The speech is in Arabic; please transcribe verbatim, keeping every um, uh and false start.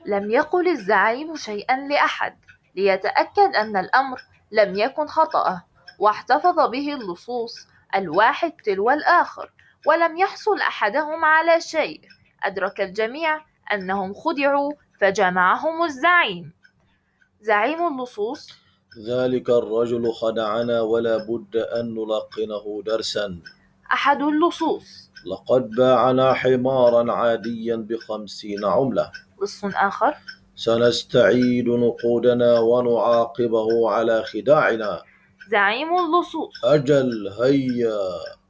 لم يقل الزعيم شيئا لأحد ليتأكد أن الأمر لم يكن خطأه، واحتفظ به اللصوص الواحد تلو الآخر، ولم يحصل أحدهم على شيء. أدرك الجميع أنهم خدعوا، فجمعهم الزعيم. زعيم اللصوص: ذلك الرجل خدعنا ولا بد أن نلقنه درسا. أحد اللصوص: لقد باعنا حمارا عاديا بخمسين عملة. لص آخر: سنستعيد نقودنا ونعاقبه على خداعنا. زعيم اللصوص: أجل، هيا.